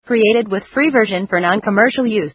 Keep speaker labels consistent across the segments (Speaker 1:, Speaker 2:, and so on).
Speaker 1: Created with free version for non-commercial use.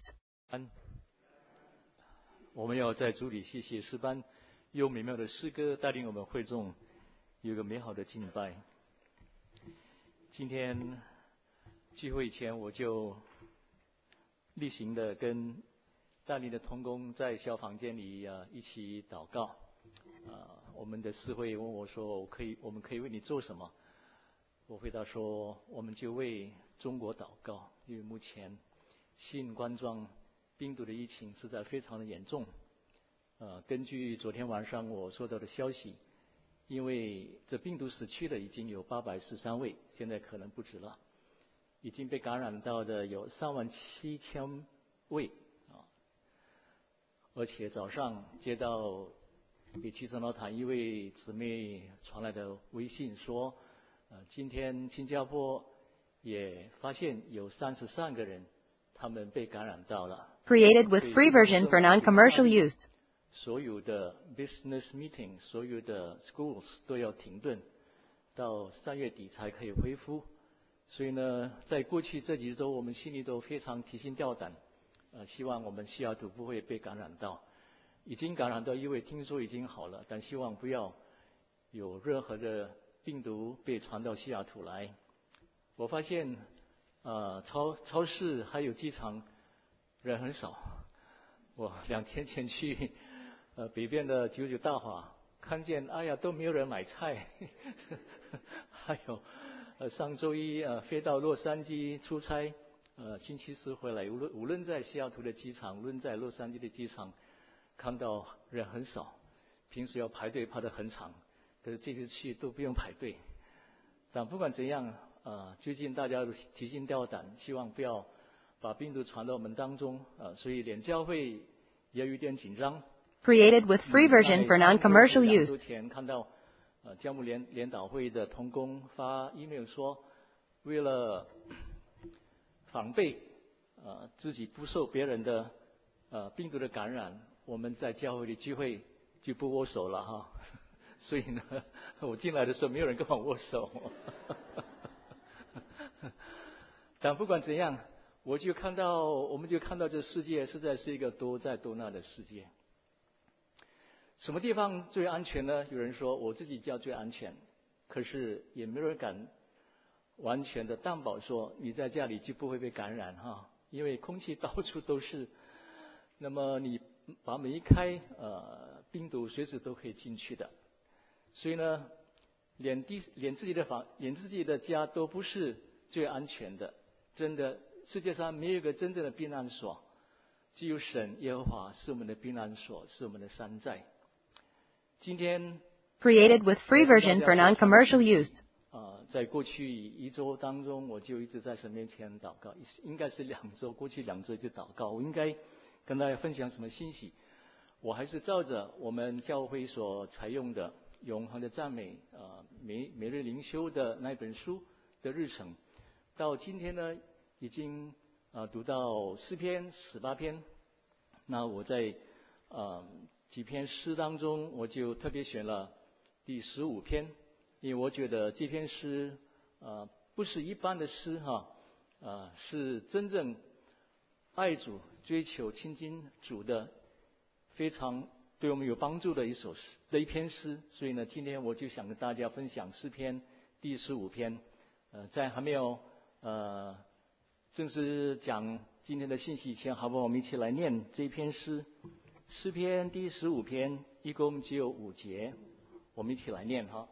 Speaker 2: 我们要在主里谢谢诗班，用美妙的诗歌带领我们会众有一个美好的敬拜。今天聚会前，我就例行的跟带领的同工在小房间里一起祷告。我们的司会问我说：“我们可以为你做什么？”我回答说：“我们就为中国祷告，因为目前新冠状病毒的疫情实在非常的严重。根据昨天晚上我收到的消息，因为这病毒死去的已经有813位，现在可能不止了，已经被感染到的有37000位而且早上接到比七层楼塔一位姊妹传来的微信说，今天新加坡也发现有33个人，他们被感染到了。
Speaker 1: Created with free version for non-commercial use.
Speaker 2: 所有的 business meeting， 所有的 schools 都要停顿，到3月底才可以恢复。所以呢，在过去这几周，我们心里都非常提心吊胆，希望我们西雅图不会被感染到。已经感染到一位，听说已经好了，但希望不要有任何的病毒被传到西雅图来。我发现，超市还有机场人很少。我2天前去北边的99大华，看见都没有人买菜。还有上周一飞到洛杉矶出差，星期四回来，无论在西雅图的机场，无论在洛杉矶的机场，看到人很少。平时要排队排得很长，可是这次去都不用排队。但不管怎样，最近大家都提心吊胆，希望不要把病毒传到我们当中，所以连教会也有一点紧张。
Speaker 1: Created with free version for non-commercial use.
Speaker 2: 2周前看到教牧联导会的同工发 email 说，为了防备自己不受别人的病毒的感染，我们在教会里聚会就不握手了哈。所以呢，我进来的时候没有人跟我握手。但不管怎样，我们就看到这世界实在是一个多灾多难的世界。什么地方最安全呢？有人说我自己家最安全，可是也没有人敢完全的担保说你在家里就不会被感染哈，因为空气到处都是。那么你把门一开，病毒随时都可以进去的。所以呢，连自己的家都不是最安全的。真的，世界上没有一个真正的避难所，只有神耶和华是我们的避难所，是我们的山寨。今天
Speaker 1: Created with free version for non-commercial use.
Speaker 2: 在过去1周当中，我就一直在神面前祷告，应该是2周，过去2周就祷告。我应该跟大家分享什么信息？我还是照着我们教会所采用的永恒的赞美每日灵修的那本书的日程，到今天呢已经读到诗篇18篇。那我在几篇诗当中，我就特别选了第15篇，因为我觉得这篇诗不是一般的诗是真正爱主、追求亲近主的，非常对我们有帮助的一篇诗。所以呢，今天我就想跟大家分享诗篇第15篇。在还没有正式讲今天的信息前，好不好？我们一起来念这篇诗。诗篇第15篇一共只有5节，我们一起来念哈。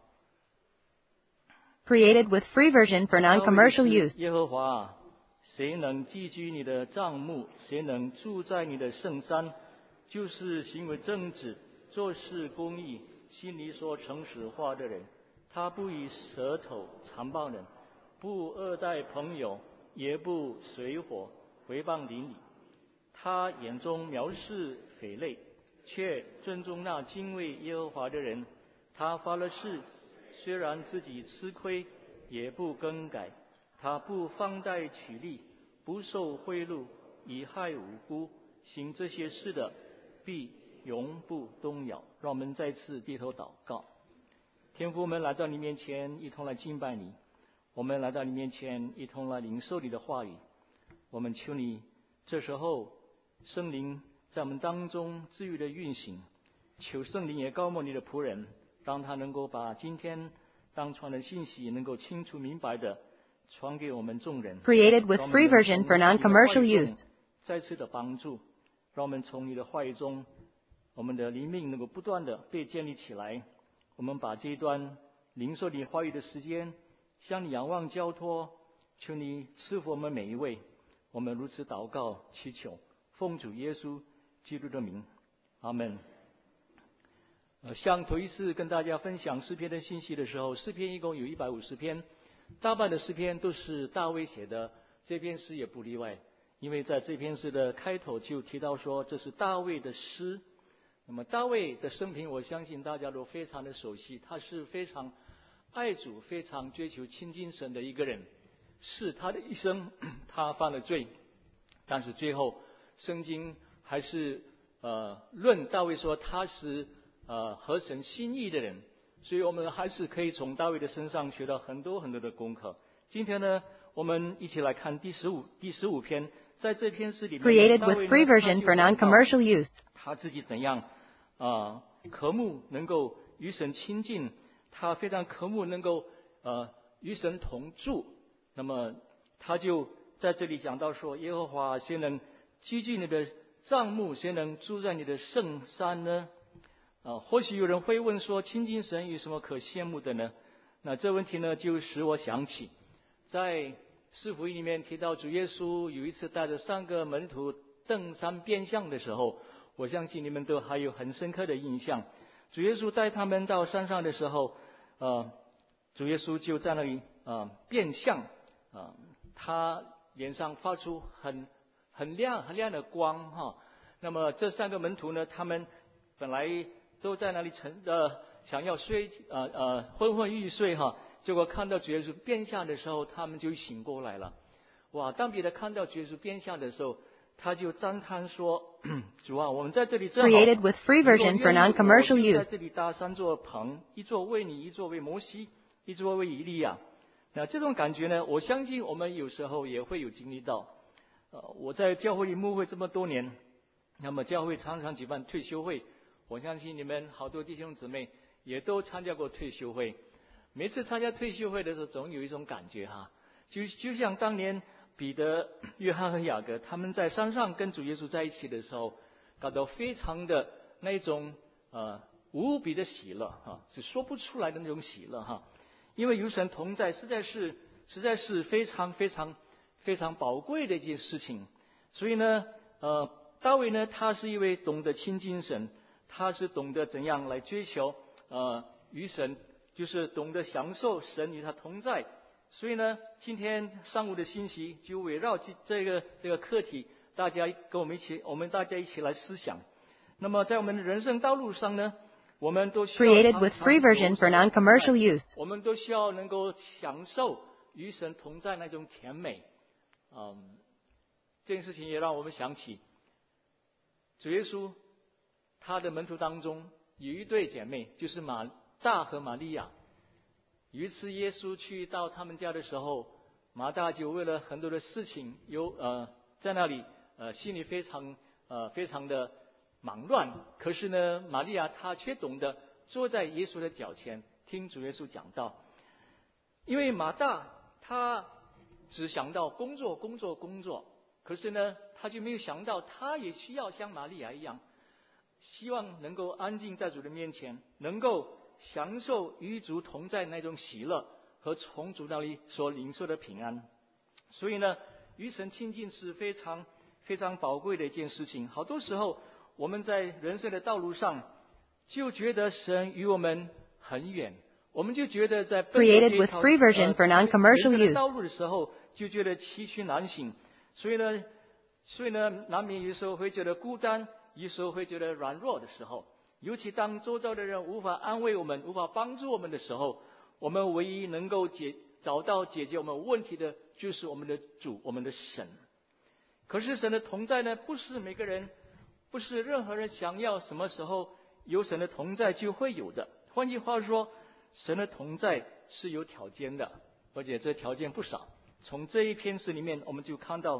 Speaker 1: Created with free version for non-commercial use.
Speaker 2: 耶和华，谁能寄居你的帐幕？谁能住在你的圣山？就是行为正直、做事公义、心里说诚实话的人。他不以舌头残暴人，不恶待朋友，也不随伙毁谤邻里。他眼中藐视匪类，却尊重那敬畏耶和华的人。他发了誓，虽然自己吃亏，也不更改。他不放贷取利，不受贿赂，以害无辜。行这些事的，必永不动摇。让我们再次低头祷告。天父，我们来到你面前，一同来敬拜你。我们来到你面前，一同来领受你的话语。 我们求你这时候圣灵在我们当中自由的运行，求圣灵也高摩你的仆人，让他能够把今天当传的信息能够清楚明白的传给我们众人。
Speaker 1: Created with free version for non-commercial use.
Speaker 2: 再次的帮助，让我们从你的话语中，我们的灵命能够不断的被建立起来。我们把这一段领受你话语的时间向你仰望交托，求你赐福我们每一位。我们如此祷告祈求，奉主耶稣基督的名，阿们。像头一次跟大家分享诗篇的信息的时候，诗篇一共有150篇，大半的诗篇都是大卫写的，这篇诗也不例外。因为在这篇诗的开头就提到说这是大卫的诗。那么大卫的生平我相信大家都非常的熟悉，他是非常爱主非常追求亲近神的一个人。是他的一生他犯了罪，但是最后圣经还是论大卫说他是合神心意的人，所以我们还是可以从大卫的身上学到很多很多的功课。今天呢我们一起来看第15篇。在这篇诗里面，
Speaker 1: Created with free version for non-commercial use.
Speaker 2: 他自己怎样渴慕能够与神亲近，他非常渴慕能够与神同住。那么他就在这里讲到说，耶和华谁能居住你的帐幕，谁能住在你的圣山呢？或许有人会问说，亲近神有什么可羡慕的呢？那这问题呢就使我想起在四福音里面提到主耶稣有一次带着3个门徒登山变相的时候，我相信你们都还有很深刻的印象。主耶稣带他们到山上的时候，主耶稣就在那里变相，他脸上发出很亮的光哈。那么这3个门徒呢，他们本来都在那里想要睡昏昏欲睡哈，结果看到主耶稣变相的时候，他们就醒过来了。哇！当彼得看到主耶稣变相的时候，他就赞叹说：“主啊，我们在这里正好。”
Speaker 1: Created with free version for non-commercial
Speaker 2: 我就在
Speaker 1: use.
Speaker 2: 这里搭3座棚，一座为你，一座为摩西，一座为以利亚。那这种感觉呢，我相信我们有时候也会有经历到。我在教会里牧会这么多年，那么教会常常举办退休会，我相信你们好多弟兄姊妹也都参加过退休会。每次参加退休会的时候，总有一种感觉哈，就像当年彼得、约翰和雅各他们在山上跟主耶稣在一起的时候，感到非常的那种无比的喜乐哈，是说不出来的那种喜乐哈。因为与神同在，实在是非常非常非常宝贵的一件事情。所以呢，大卫呢，他是一位懂得亲近神，他是懂得怎样来追求与神。就是懂得享受神与他同在。所以呢，今天上午的信息就围绕这个课题，我们大家一起来思想。那么在我们的人生道路上呢，我们都需要
Speaker 1: Created with free version for non-commercial use.
Speaker 2: 我们都需要能够享受与神同在那种甜美。这件事情也让我们想起主耶稣他的门徒当中有一对姐妹，就是马大和玛利亚。有一次耶稣去到他们家的时候，马大就为了很多的事情在那里心里非常的忙乱。可是呢，玛利亚她却懂得坐在耶稣的脚前听主耶稣讲道。因为马大他只想到工作，可是呢他就没有想到他也需要像玛利亚一样，希望能够安静在主的面前，能够享受与主同在那种喜乐和从主那里所领受的平安。所以呢，与神亲近是非常非常宝贵的一件事情。好多时候我们在人生的道路上就觉得神与我们很远，我们就觉得在奔着
Speaker 1: Created with free version for non-commercial
Speaker 2: 人生的
Speaker 1: use.
Speaker 2: 道路的时候就觉得崎岖难行。所以呢难免有时候会觉得孤单，有时候会觉得软弱的时候。尤其当周遭的人无法安慰我们，无法帮助我们的时候，我们唯一能够找到解决我们问题的就是我们的主，我们的神。可是神的同在呢，不是每个人，不是任何人想要什么时候有神的同在就会有的。换句话说，神的同在是有条件的，而且这条件不少。从这一篇诗里面我们就看到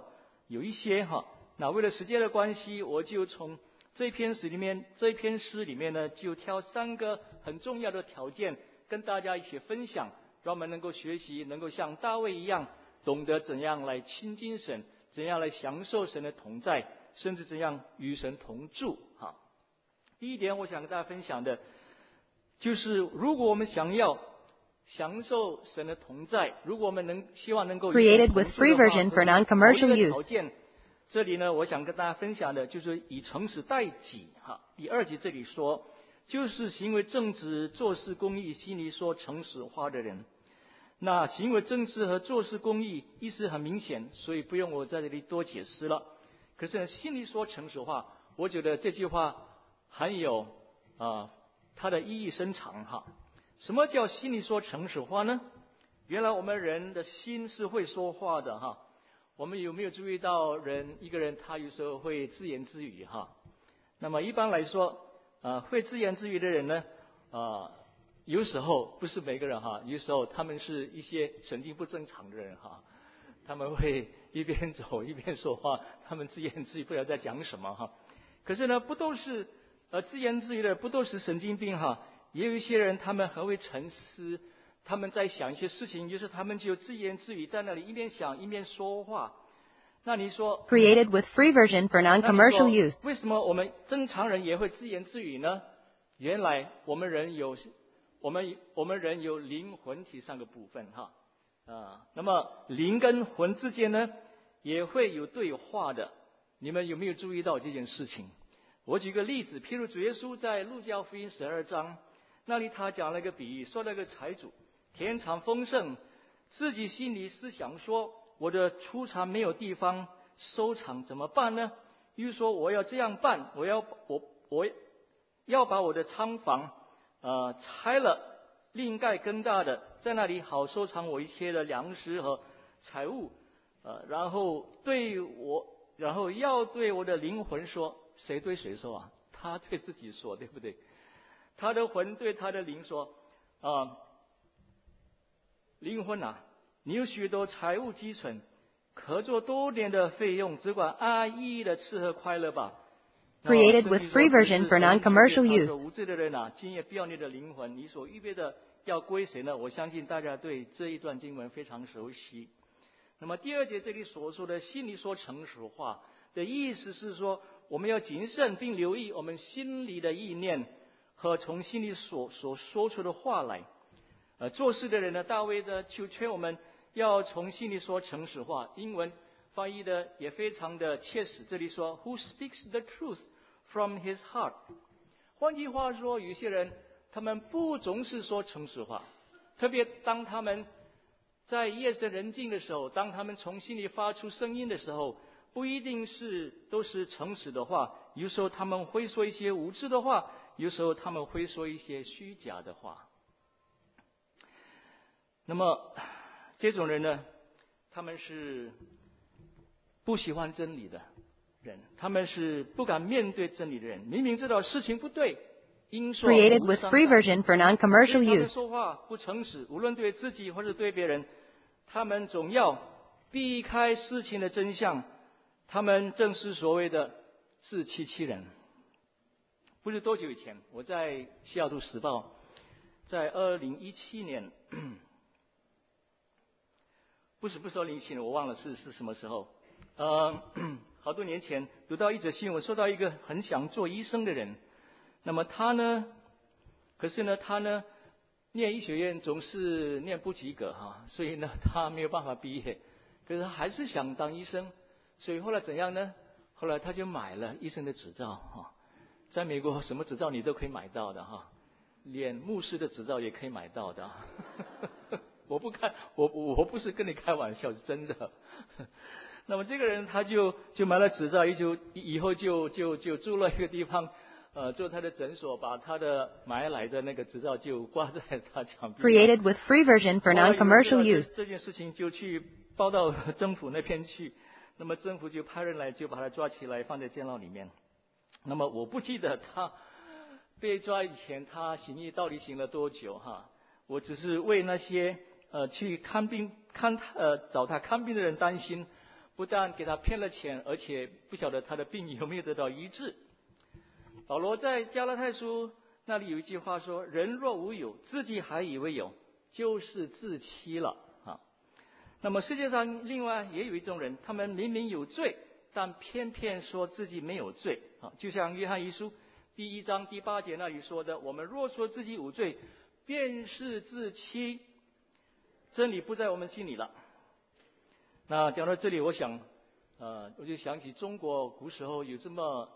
Speaker 2: 有一些哈。那为了时间的关系，我就从这篇诗里面呢，就挑3个很重要的条件跟大家一起分享，让我们能够学习，能够像大卫一样，懂得怎样来亲近神，怎样来享受神的同在，甚至怎样与神同住。哈，第一点，我想跟大家分享的，就是如果我们想要享受神的同在，如果我们希望能够与神
Speaker 1: Created
Speaker 2: 同
Speaker 1: with
Speaker 2: 住的
Speaker 1: free
Speaker 2: 话，
Speaker 1: version for non-commercial
Speaker 2: 某一个
Speaker 1: use.
Speaker 2: 条件，这里呢，我想跟大家分享的就是以诚实待己。哈，第2节这里说，就是行为正直、做事公义、心里说诚实话的人。那行为正直和做事公义意思很明显，所以不用我在这里多解释了。可是呢，心里说诚实话，我觉得这句话很有它的意义深长哈。什么叫心里说诚实话呢？原来我们人的心是会说话的哈。我们有没有注意到一个人他有时候会自言自语哈？那么一般来说，会自言自语的人呢，有时候不是每个人哈，有时候他们是一些神经不正常的人哈，他们会一边走一边说话，他们自言自语不知道在讲什么哈。可是呢，不都是自言自语的不都是神经病哈？也有一些人他们很会沉思。他们在想一些事情，就是他们就自言自语在那里一边想一边说话。那你说
Speaker 1: Created with free version for non-commercial use.
Speaker 2: 为什么我们正常人也会自言自语呢？原来我们人有灵魂体3个部分哈。那么灵跟魂之间呢也会有对话的。你们有没有注意到这件事情？我举个例子，譬如主耶稣在路加福音12章那里，他讲了一个比喻，说了个财主田产丰盛，自己心里思想说，我的出产没有地方收藏，怎么办呢？又说我要这样办，我要把我的仓房拆了，另盖更大的，在那里好收藏我一切的粮食和财物。然后要对我的灵魂说，谁对谁说啊？他对自己说，对不对？他的魂对他的灵说，灵魂啊，你有许多财物积存，可做多年的费用，只管安逸的吃喝快乐吧。
Speaker 1: Created with free version for non-commercial use.
Speaker 2: 无罪的人啊，今夜必要你的灵魂，你所预备的要归谁呢？我相信大家对这一段经文非常熟悉。那么第2节这里所说的心里说诚实话的意思是说，我们要谨慎并留意我们心里的意念和从心里所说出的话来。做事的人呢，大卫呢就劝我们要从心里说诚实话。英文翻译的也非常的切实，这里说 Who speaks the truth from his heart。 换句话说，有些人他们不总是说诚实话，特别当他们在夜深人静的时候，当他们从心里发出声音的时候，不一定都是诚实的话，有时候他们会说一些无知的话，有时候他们会说一些虚假的话。那么这种人呢，他们是不喜欢真理的人，他们是不敢面对真理的人，明明知道事情不对，应说
Speaker 1: Created with free version for non-commercial
Speaker 2: 他们
Speaker 1: use.
Speaker 2: 说话不诚实，无论对自己或者对别人，他们总要避开事情的真相，他们正是所谓的自欺欺人。不是多久以前，我在西雅图时报，在2017年不是2017年，我忘了是什么时候。好多年前读到一则新闻，说到一个很想做医生的人，那么他呢念医学院总是念不及格哈，所以呢他没有办法毕业，可是他还是想当医生，所以后来怎样呢？后来他就买了医生的执照哈，在美国什么执照你都可以买到的哈，连牧师的执照也可以买到的。我不是跟你开玩笑，是真的。那么这个人他就买了执照，以后就住了一个地方，做他的诊所，把他的买来的那个执照就挂在他墙壁。
Speaker 1: Created with free version for non-commercial use.
Speaker 2: 这件事情就去报到政府那边去，那么政府就派人来，就把他抓起来放在监牢里面。那么我不记得他被抓以前他行医到底行了多久哈，我只是为那些去找他看病的人担心。 不但给他骗了钱，而且不晓得他的病有没有得到医治。保罗在加拉太书那里有一句话说：人若无有，自己还以为有，就是自欺了啊。那么世界上另外也有一种人，他们明明有罪，但偏偏说自己没有罪啊。就像约翰一书第1章第8节那里说的：我们若说自己无罪，便是自欺，真理不在我们心里了。那讲到这里，我想我就想起中国古时候有这么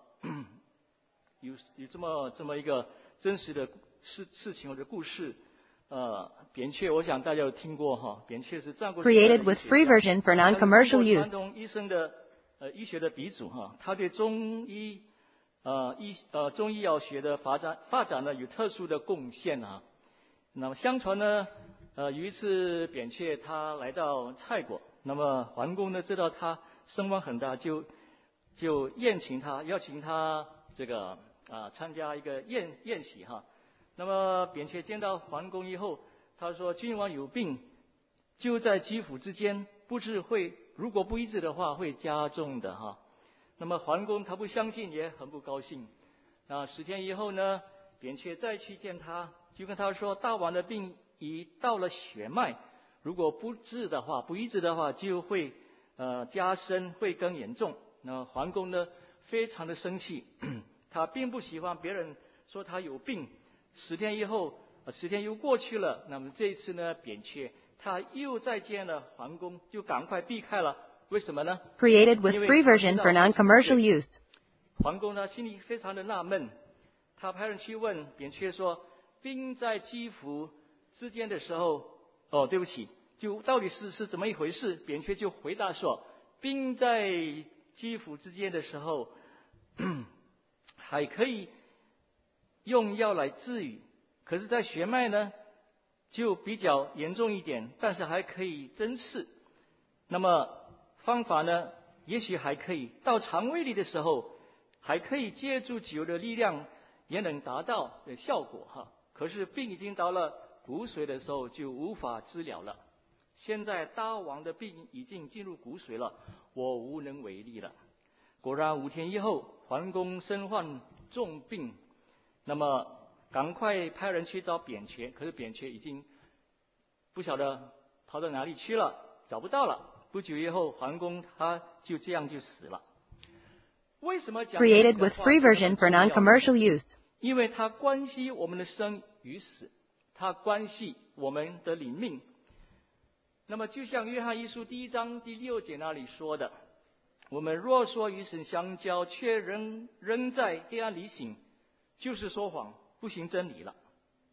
Speaker 2: 这么一个真实的事情或者故事。扁鹊，我想大家有听过哈。扁鹊是战国时代的
Speaker 1: Created with free version for non-commercial
Speaker 2: 传
Speaker 1: use.
Speaker 2: 统医生的医学的鼻祖哈。他对中医药学的发展呢有特殊的贡献啊。那么相传呢，有一次扁鹊他来到蔡国，那么桓公呢知道他声望很大，就邀请他这个参加一个宴席哈。那么扁鹊见到桓公以后，他说：君王有病，就在肌肤之间，不知如果不医治的话，会加重的哈。那么桓公他不相信，也很不高兴。10天以后呢，扁鹊再去见他，就跟他说：大王的病已到了血脉，如果不医治的话，就会加深，会更严重。那桓公呢，非常的生气，他并不喜欢别人说他有病。10天以后，10天又过去了。那么这一次呢，扁鹊他又再见了桓公，就赶快避开了。为什么呢？
Speaker 1: Created with free version for non-commercial use.
Speaker 2: 桓公他心里非常的纳闷，他派人去问扁鹊说：病在肌肤之间的时候，对不起，就到底是怎么一回事？扁鹊就回答说：病在肌肤之间的时候，还可以用药来治愈，可是在血脉呢就比较严重一点，但是还可以针刺。那么方法呢，也许还可以到肠胃里的时候，还可以借助酒的力量，也能达到的效果哈。可是病已经到了骨髓的时候，就无法治疗了。现在大王的病已经进入骨髓了，我无能为力了。果然5天以后，桓公身患重病，那么赶快派人去找扁鹊，可是扁鹊已经不晓得跑到哪里去了，找不到了。不久以后，桓公他就这样就死了。为什么讲
Speaker 1: Created with free version for non-commercial use.
Speaker 2: 因为它关系我们的生与死，它关系我们的灵命。那么就像约翰一书第1章第6节那里说的：我们若说与神相交，却仍在黑暗里行，就是说谎，不行真理了。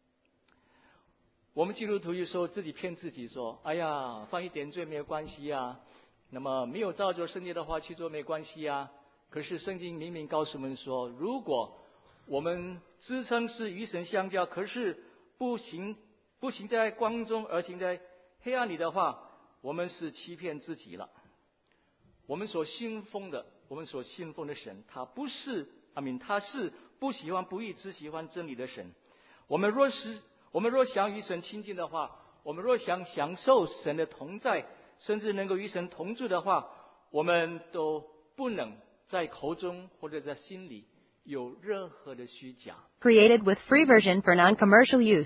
Speaker 2: 我们基督徒有时候自己骗自己说：哎呀，犯一点罪没有关系啊，那么没有照着圣经的话去做没关系啊。可是圣经明明告诉我们说，如果我们自称是与神相交，可是不行在光中，而行在黑暗里的话，我们是欺骗自己了。我们所信奉的神，他是不喜欢不义，只喜欢真理的神。我们若想与神亲近的话，我们若想享受神的同在，甚至能够与神同住的话，我们都不能在口中或者在心里有任何的虚假。
Speaker 1: Created with free version for non-commercial use.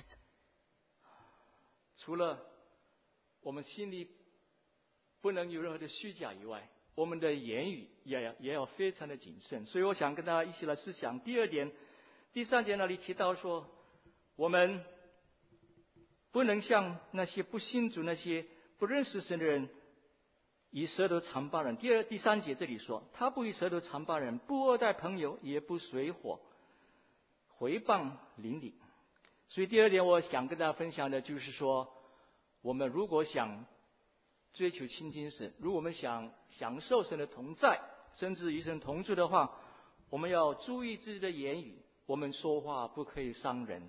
Speaker 2: 除了我们心里不能有任何的虚假以外，我们的言语也要非常的谨慎。所以我想跟大家一起来思想第2点。第3节那里提到说，我们不能像那些不信主、那些不认识神的人以舌头尝巴人。第3节这里说，他不以舌头尝巴人，不恶待朋友，也不随火回谤邻里。所以第2点我想跟大家分享的就是说，我们如果想追求亲近神，如果我们想享受神的同在，甚至与神同住的话，我们要注意自己的言语，我们说话不可以伤人。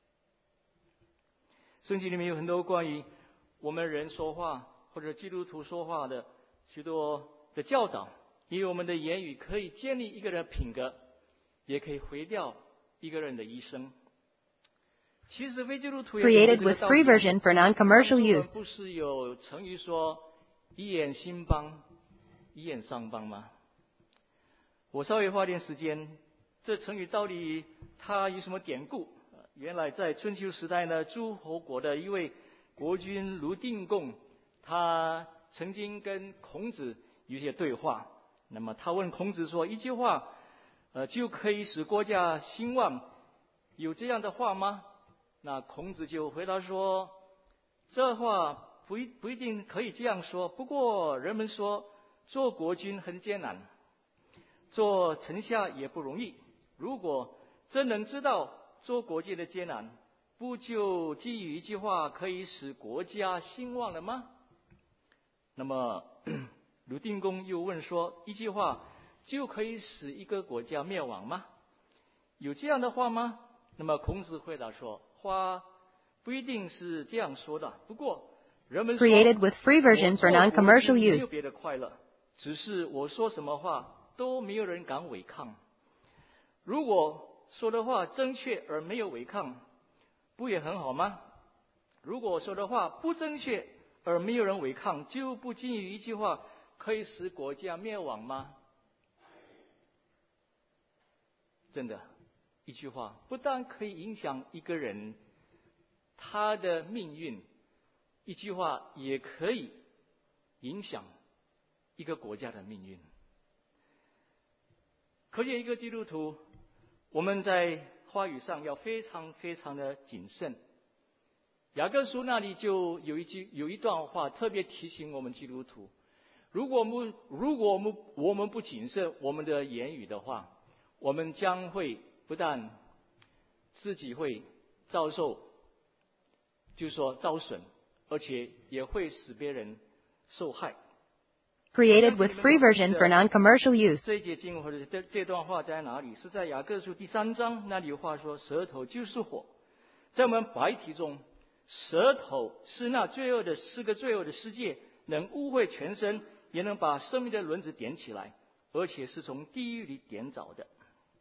Speaker 2: 圣经里面有很多关于我们人说话或者基督徒说话的许多的教导，因为我们的言语可以建立一个人的品格，也可以毁掉一个人的一生。其实非基督徒也
Speaker 1: Created with free version for non-commercial use.
Speaker 2: 不是有成语说一言兴邦， 一言伤邦吗？我稍微花点时间，这成语到底它有什么典故？原来在春秋时代呢，诸侯国的一位国君卢定公，他曾经跟孔子有一些对话。那么他问孔子说，一句话就可以使国家兴旺，有这样的话吗？那孔子就回答说，这话不一定可以这样说，不过人们说做国君很艰难，做丞相也不容易，如果真能知道做国君的艰难，不就基于一句话可以使国家兴旺了吗？那么鲁定公又问说，一句话就可以使一个国家灭亡吗？有这样的话吗？那么孔子回答说，话不一定是这样说的，不过人们说
Speaker 1: Created with free version for non-commercial
Speaker 2: 没有
Speaker 1: use.
Speaker 2: 别的快乐，只是我说什么话都没有人敢违抗。如果说的话正确而没有违抗，不也很好吗？如果说的话不正确而没有人违抗，就不仅于一句话可以使国家灭亡吗？真的，一句话不但可以影响一个人他的命运，一句话也可以影响一个国家的命运。可见一个基督徒，我们在话语上要非常非常的谨慎。雅各书那里就有一段话特别提醒我们基督徒，如果我们不谨慎我们的言语的话，我们将会不但自己会遭受，就是说遭损，而且也会使别人受害。
Speaker 1: Created with free version for non-commercial use.
Speaker 2: 这一节经文或者这段话在哪里？是在雅各书第3章，那里有话说，舌头就是火。在我们白体中，舌头是那是个罪恶的世界，能污秽全身，也能把生命的轮子点起来，而且是从地狱里点着的。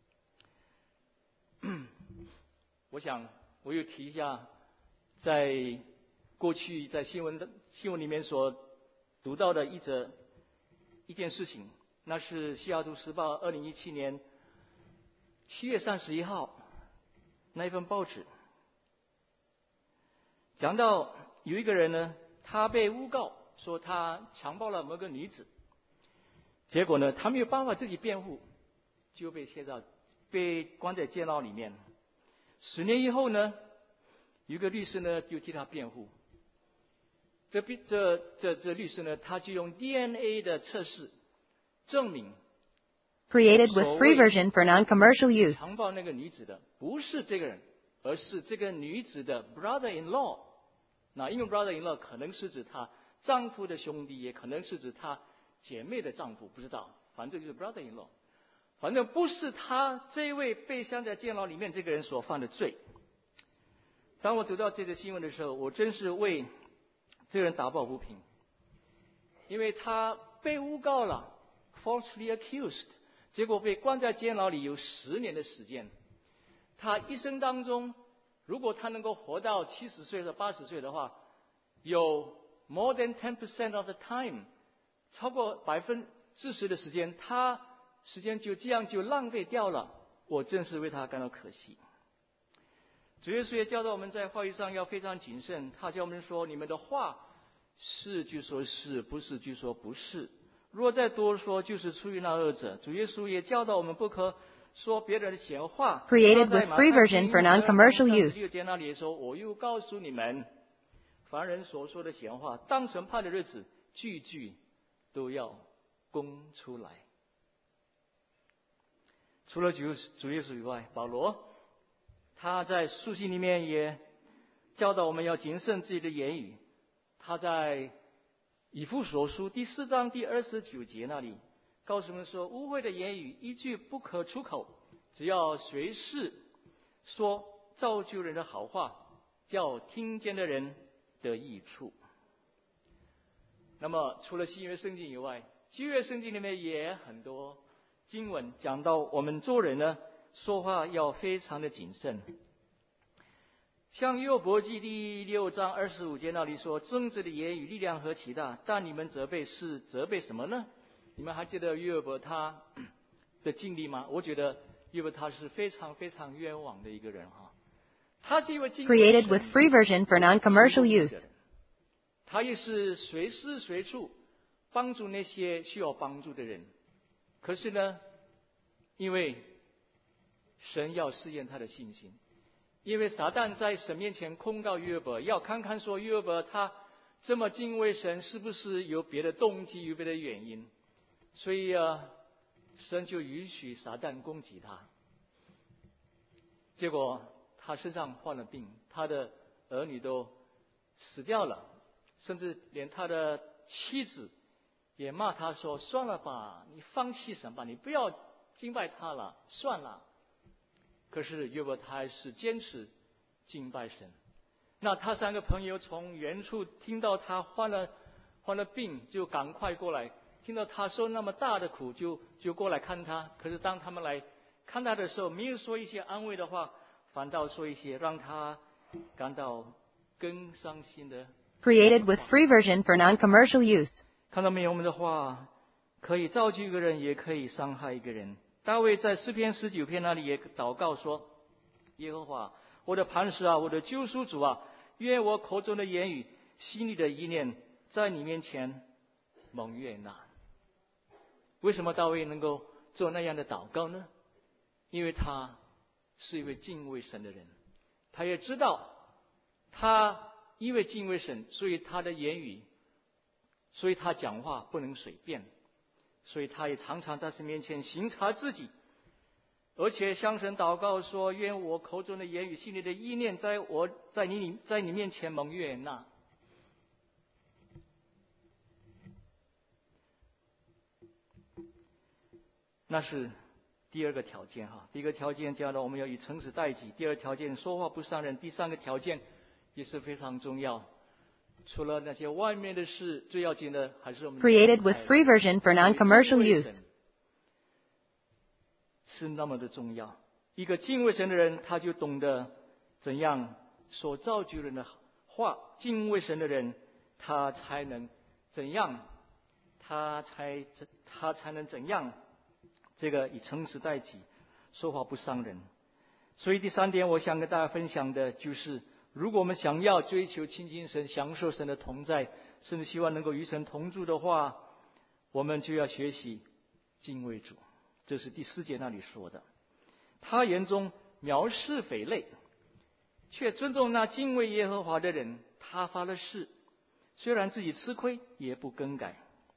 Speaker 2: 我想我又提一下，在过去在新闻里面所读到的一件事情，那是西雅图时报2017年7月31号那一份报纸，讲到有一个人呢，他被诬告说他强暴了某个女子，结果呢，他没有办法自己辩护，就被关在监牢里面。10年以后呢，有一个律师呢就替他辩护。这律师呢，他就用 DNA 的测试证明
Speaker 1: Created with free version for non-commercial use.
Speaker 2: 强暴那个女子的不是这个人，而是这个女子的 brother-in-law。那因为 brother-in-law 可能是指她丈夫的兄弟，也可能是指她姐妹的丈夫，不知道，反正就是 brother-in-law。反正不是他这位被关在监牢里面这个人所犯的罪。当我读到这个新闻的时候，我真是为这个人打抱不平，因为他被诬告了 falsely accused， 结果被关在监牢里有10年的时间。他一生当中，如果他能够活到70岁或80岁的话，有 more than 10% of the time， 超过40%的时间，他时间就这样就浪费掉了，我真是为他感到可惜。主耶稣也教导我们在话语上要非常谨慎，他教我们说，你们的话是就说是，不是就说不是，若再多说，就是出于那恶者。主耶稣也教导我们不可说别人的闲话。
Speaker 1: Created with free version for non-commercial use.
Speaker 2: 6节那里说，我又告诉你们，凡人所说的闲话，当审判的日子，句句都要供出来。除了主耶稣以外，保罗他在书信里面也教导我们要谨慎自己的言语。他在以弗所书第4章第29节那里告诉我们说，污秽的言语一句不可出口，只要随时说造就人的好话，叫听见的人得益处。那么除了新约圣经以外，旧约圣经里面也很多经文讲到我们做人呢，说话要非常的谨慎。像约伯记第6章25节那里说，正直的言语力量何其大，但你们责备是责备什么呢？ 你们还记得约伯他的经历吗？我觉得约伯他是非常非常冤枉的一个人哈。他是一位敬畏
Speaker 1: Created
Speaker 2: 神
Speaker 1: with free version for non-commercial
Speaker 2: 行动力
Speaker 1: use.
Speaker 2: 的人，他也是随时随处帮助那些需要帮助的人。可是呢，因为神要试验他的信心，因为撒旦在神面前控告约伯，要看看说约伯他这么敬畏神，是不是有别的动机，有别的原因。所以神就允许撒旦攻击他。结果他身上患了病，他的儿女都死掉了，甚至连他的妻子也骂他说：“算了吧，你放弃神吧，你不要敬拜他了，算了。”可是约伯他还是坚持敬拜神。那他3个朋友从远处听到他患了病，就赶快过来，听到他受那么大的苦，就过来看他。可是当他们来看他的时候，没有说一些安慰的话，反倒说一些让他感到更伤心的。
Speaker 1: Created with free version for non-commercial use.
Speaker 2: 看到没有？我们的话可以造就一个人，也可以伤害一个人。大卫在诗篇19篇那里也祷告说：“耶和华，我的磐石啊，我的救赎主啊，愿我口中的言语、心里的意念，在你面前蒙悦纳。”为什么大卫能够做那样的祷告呢？因为他是一位敬畏神的人，他也知道他因为敬畏神，所以他的言语，所以他讲话不能随便，所以他也常常在神面前省察自己，而且向神祷告说：“愿我口中的言语、心里的意念，在你面前蒙悦纳。”那是第2个条件哈。第1个条件讲了我们要以诚实待己，第2条件说话不伤人，第3个条件也是非常重要。除了那些外面的事，最要紧的还是我们
Speaker 1: Created with free version for non-commercial use.
Speaker 2: 是那么的重要。一个敬畏神的人，他就懂得怎样说造就人的话。敬畏神的人，他才能怎样？他才能怎样？这个以诚实待己，说话不伤人。所以第3点，我想跟大家分享的就是，如果我们想要追求亲近神、享受神的同在，甚至希望能够与神同住的话，我们就要学习敬畏主。这是第4节那里说的。他眼中藐视匪类，却尊重那敬畏耶和华的人。他发了誓，虽然自己吃亏，也不更改。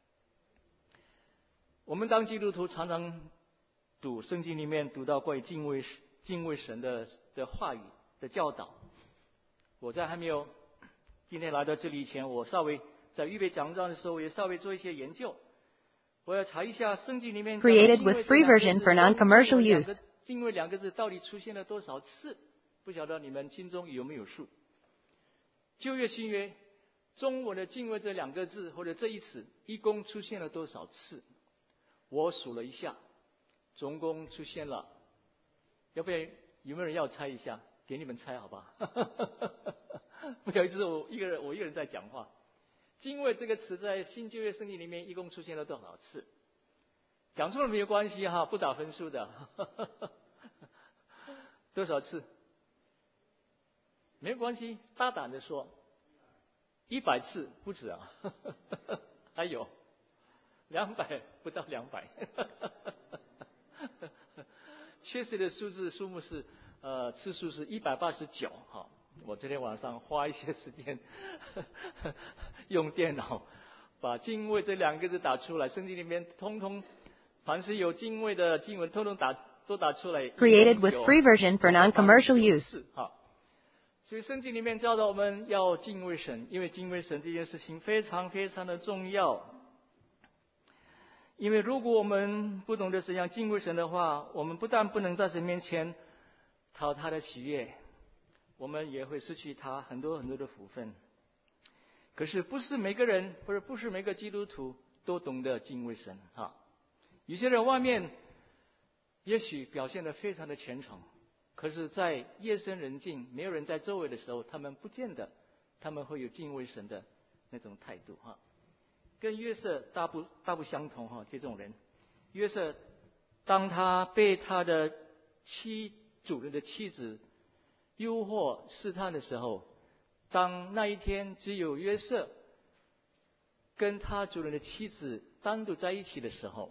Speaker 2: 我们当基督徒常常读圣经里面读到关于敬畏神的话语的教导。我在还没有今天来到这里以前，我稍微在预备讲章的时候，也稍微做一些研究。我要查一下圣经里面
Speaker 1: Created with free version for non-commercial use.
Speaker 2: 敬畏2个字到底出现了多少次？不晓得你们心中有没有数？旧约新约中文的敬畏这2个字或者这一词，一共出现了多少次？我数了一下，总共出现了，要不然有没有人要猜一下？给你们猜好吧？不好意思，我一个人在讲话。敬畏这个词在新旧约圣经里面一共出现了多少次？讲错了没有关系哈，不打分数的。多少次？没有关系，大胆的说，100次不止啊，还有200，不到200。确切的数目是次数是189哈。我昨天晚上花一些时间用电脑把敬畏这2个字打出来，圣经里面通通凡是有敬畏的经文通通都打出来。
Speaker 1: Created with free version for non-commercial use.
Speaker 2: 好，所以圣经里面教导我们要敬畏神，因为敬畏神这件事情非常非常的重要。因为如果我们不懂得怎样敬畏神的话，我们不但不能在神面前讨他的喜悦，我们也会失去他很多很多的福分。可是不是每个人或者不是每个基督徒都懂得敬畏神哈。有些人外面也许表现得非常的虔诚，可是在夜深人静没有人在周围的时候，他们不见得他们会有敬畏神的那种态度哈。 跟约瑟大不相同哈。这种人，约瑟当他被他的主人的妻子诱惑试探的时候，当那一天只有约瑟跟他主人的妻子单独在一起的时候，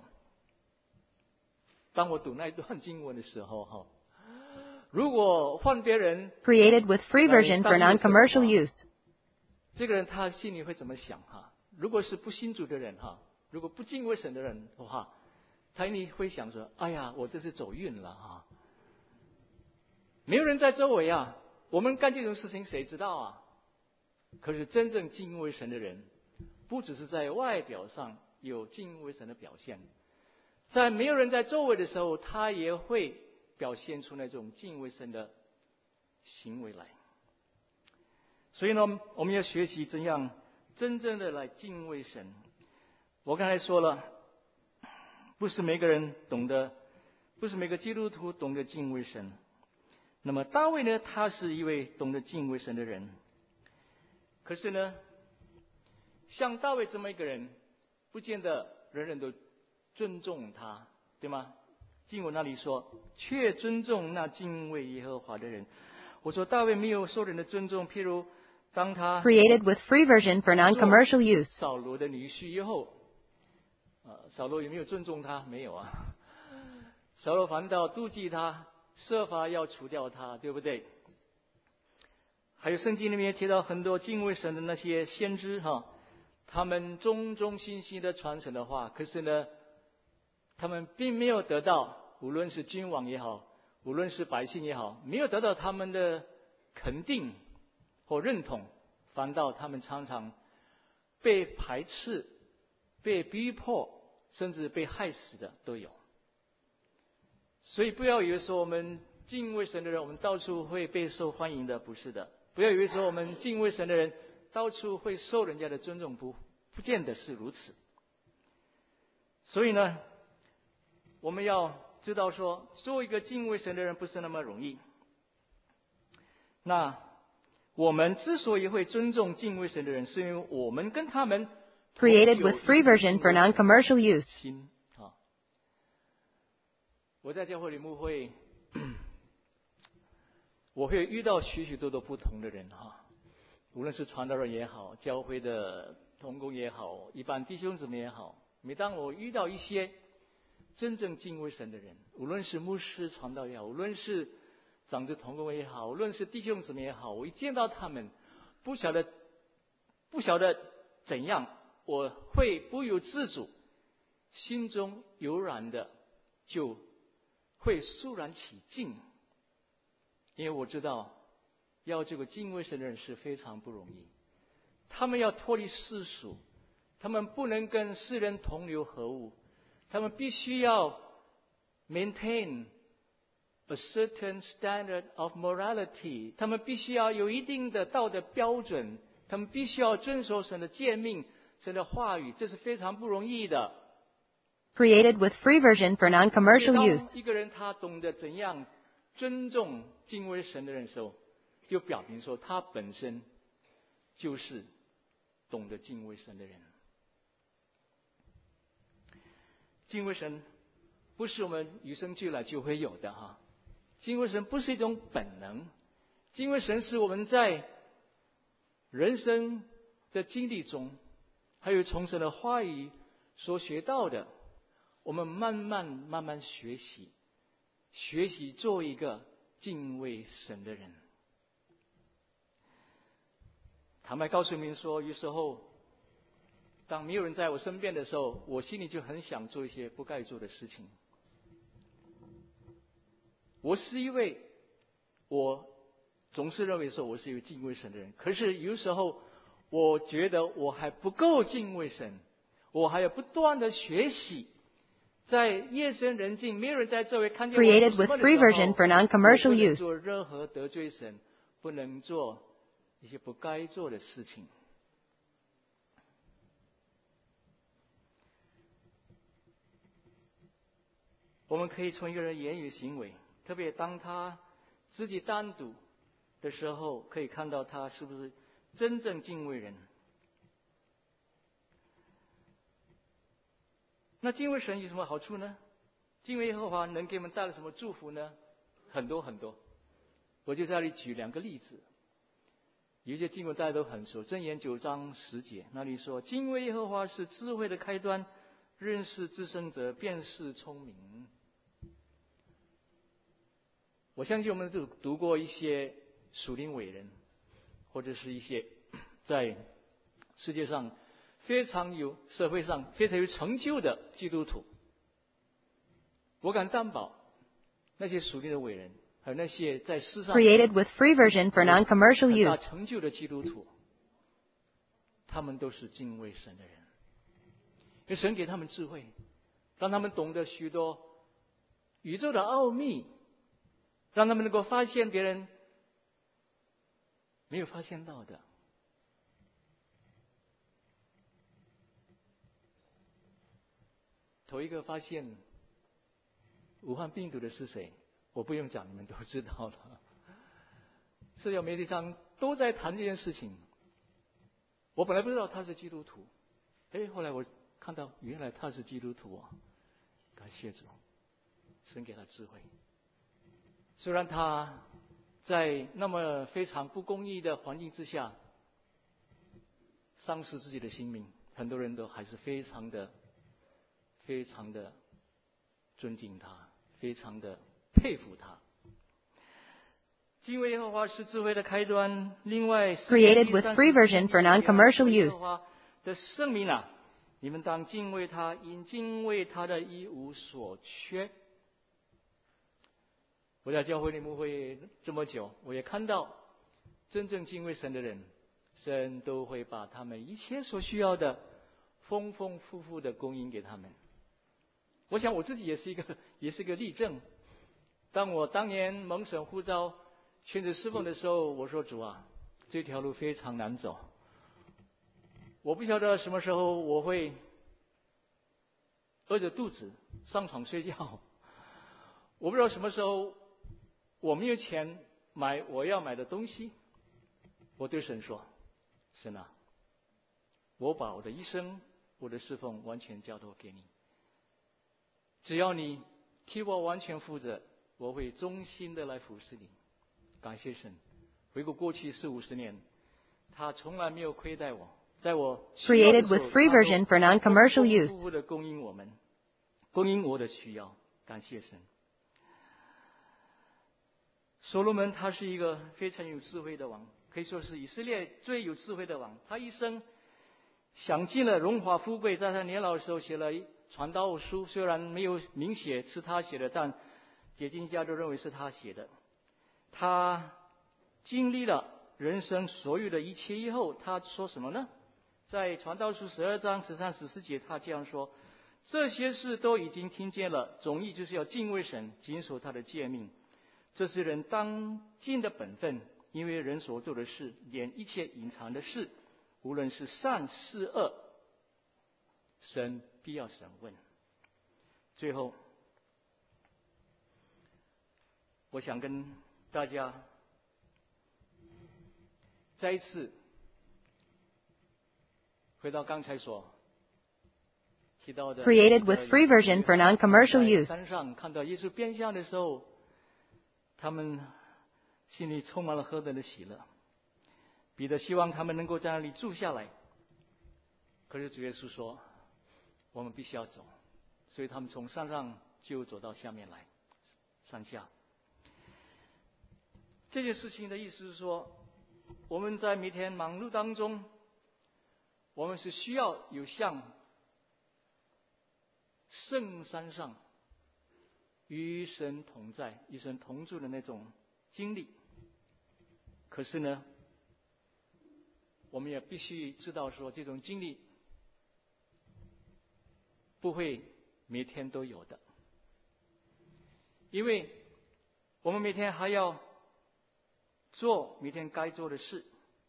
Speaker 2: 当我读那一段经文的时候哈，如果换别人
Speaker 1: Created with free version for non-commercial use.
Speaker 2: 这个人他心里会怎么想哈？如果是不信主的人哈，如果不敬畏神的人的话，他一定会想说：哎呀，我这是走运了哈，没有人在周围啊，我们干这种事情谁知道啊？可是真正敬畏神的人，不只是在外表上有敬畏神的表现，在没有人在周围的时候，他也会表现出那种敬畏神的行为来。所以呢，我们要学习怎样真正的来敬畏神。我刚才说了，不是每个人懂得，不是每个基督徒懂得敬畏神。那么大卫呢，他是一位懂得敬畏神的人。可是呢，像大卫这么一个人，不见得人人都尊重他，对吗？经文那里说，却尊重那敬畏耶和华的人。我说大卫没有受人的尊重，譬如当他
Speaker 1: Created with free version for non-commercial use.
Speaker 2: 扫罗的女婿以后，扫罗有没有尊重他？没有啊。扫罗反倒妒忌他，设法要除掉他，对不对？还有圣经里面提到很多敬畏神的那些先知哈，他们忠忠心心的传神的话，可是呢，他们并没有得到，无论是君王也好，无论是百姓也好，没有得到他们的肯定或认同，反倒他们常常被排斥、被逼迫，甚至被害死的都有。所以不要以为说我们敬畏神的人，我们到处会被受欢迎的，不是的。不要以为说我们敬畏神的人到处会受人家的尊重，不见得是如此。所以呢，我们要知道说，做一个敬畏神的人不是那么容易。那我们之所以会尊重敬畏神的人，是因为我们跟他们
Speaker 1: Created with free version for non-commercial use.
Speaker 2: 心啊，我在教会里牧会，我会遇到许许多多不同的人哈，无论是传道人也好，教会的同工也好，一般弟兄姊妹也好，每当我遇到一些真正敬畏神的人，无论是牧师传道也好，无论是长子同工也好，无论是弟兄姊妹也好，我一见到他们，不晓得怎样，我会不由自主，心中油然的就会肃然起敬。因为我知道要这个敬畏神的人是非常不容易，他们要脱离世俗，他们不能跟世人同流合污，他们必须要 maintain a certain standard of morality， 他们必须要有一定的道德标准，他们必须要遵守神的诫命，神的话语，这是非常不容易的。
Speaker 1: Created with free version for non-commercial use.
Speaker 2: 当一个人他懂得怎样尊重敬畏神的人的时候，就表明说他本身就是懂得敬畏神的人。敬畏神不是我们与生俱来就会有的哈，敬畏神不是一种本能，敬畏神是我们在人生的经历中，还有从神的话语所学到的，我们慢慢学习做一个敬畏神的人。坦白告诉你们说，有时候当没有人在我身边的时候，我心里就很想做一些不该做的事情。我总是认为说我是一个敬畏神的人，可是有时候我觉得我还不够敬畏神，我还要不断的学习，在夜深人静没有人在周围看见我
Speaker 1: Created with free version for non-commercial
Speaker 2: 我不能
Speaker 1: use.
Speaker 2: 做任何得罪神，不能做一些不该做的事情。我们可以从一个人言语行为，特别当他自己单独的时候，可以看到他是不是真正敬畏人。 那敬畏神有什么好处呢？敬畏耶和华能给我们带来什么祝福呢？很多很多。我就在这里举2个例子。有一些经文大家都很熟，箴言9章10节，那里说：敬畏耶和华是智慧的开端，认识至圣者便是聪明。我相信我们都读过一些属灵伟人，或者是一些在世界上社会上非常有成就的基督徒。我敢担保，那些属灵的伟人，还有那些在世上
Speaker 1: Created with free version for non-commercial
Speaker 2: 很大
Speaker 1: use.
Speaker 2: 成就的基督徒，他们都是敬畏神的人，因为神给他们智慧，让他们懂得许多宇宙的奥秘，让他们能够发现别人没有发现到的。头一个发现武汉病毒的是谁？我不用讲，你们都知道了。社交媒体上都在谈这件事情。我本来不知道他是基督徒，后来我看到原来他是基督徒啊！感谢主，神给他智慧。虽然他在那么非常不公义的环境之下丧失自己的性命，很多人都还是非常的尊敬他，非常的佩服他。敬畏耶和华是智慧的开端。另外
Speaker 1: Created with free version for non-commercial
Speaker 2: 耶
Speaker 1: use.
Speaker 2: 和华的圣名啊，你们当敬畏他，因敬畏他的一无所缺。我在教会里牧会这么久，我也看到真正敬畏神的人，神都会把他们一切所需要的丰丰富富的供应给他们。我想我自己也是一个例证。当我当年蒙神呼召全职侍奉的时候，我说主啊，这条路非常难走，我不晓得什么时候我会饿着肚子上床睡觉，我不知道什么时候我没有钱买我要买的东西。我对神说，神啊，我把我的一生我的侍奉完全交托给你，只要你替我完全负责，我会忠心的来服侍你。感谢神，回顾过去40-50年，他从来没有亏待我，在我需要的
Speaker 1: Created
Speaker 2: 时候
Speaker 1: with free version for non-commercial
Speaker 2: 丰
Speaker 1: use.
Speaker 2: 丰富富的供应供应我的需要。感谢神。所罗门他是一个非常有智慧的王，可以说是以色列最有智慧的王。他一生享尽了荣华富贵，在他年老的时候写了传道书，虽然没有明写是他写的，但解经家都认为是他写的。他经历了人生所有的一切以后，他说什么呢？在传道书12章13、14节，他这样说：这些事都已经听见了，总意就是要敬畏神，谨守他的诫命，这是人当尽的本分。因为人所做的事，连一切隐藏的事，无论是善是恶，神必要审问。最后，我想跟大家再一次回到刚才所提到的
Speaker 1: Created with free version for non-commercial
Speaker 2: 在
Speaker 1: use.
Speaker 2: 山上看到耶稣变相的时候，他们心里充满了何等的喜乐。彼得希望他们能够在那里住下来，可是主耶稣说我们必须要走，所以他们从山上就走到下面来，山下。这件事情的意思是说，我们在每天忙碌当中，我们是需要有像圣山上与神同在、与神同住的那种经历。可是呢，我们也必须知道说，这种经历不会每天都有的，因为我们每天还要做每天该做的事。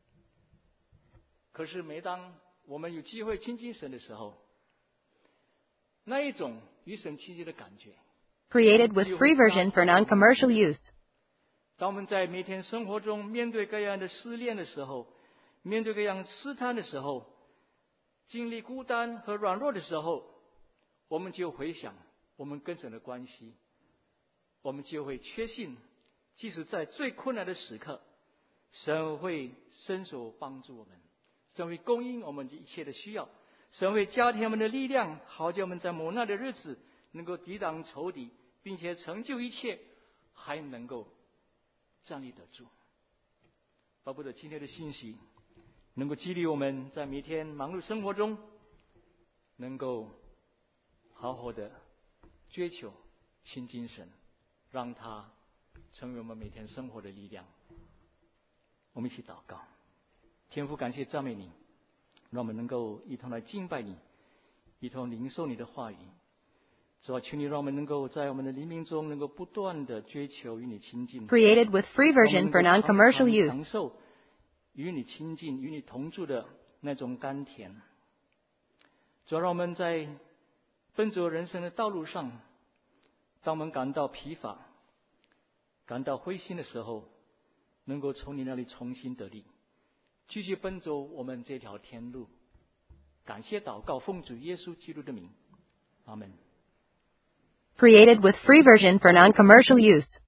Speaker 2: 可是每当我们有机会亲近神的时候，那一种与神亲近的感觉
Speaker 1: Created with free version for non-commercial use.
Speaker 2: 当我们在每天生活中面对各样的试炼的时候，面对各样试探的时候，经历孤单和软弱的时候， 我们就回想我们跟神的关系，我们就会确信，即使在最困难的时刻，神会伸手帮助我们，神会供应我们一切的需要，神会加添我们的力量，好叫我们在磨难的日子能够抵挡仇敌，并且成就一切，还能够站立得住。巴不得今天的信息能够激励我们在每天忙碌生活中，能够好好的追求亲近神，让他成为我们每天生活的力量。我们一起祷告。天父，感谢赞美你，让我们能够一同来敬拜你，一同领受你的话语。主啊，求你让我们能够在我们的灵命中能够不断的追求与你亲近。
Speaker 1: Created with free version for non-commercial use.
Speaker 2: 享受与你亲近、与你同住的那种甘甜。主要让我们在奔走人生的道路上，当我们感到疲乏、感到灰心的时候，能够从你那里重新得力，继续奔走我们这条天路。感谢祷告，奉主耶稣基督的名，阿们。
Speaker 1: Created with free version for non-commercial use.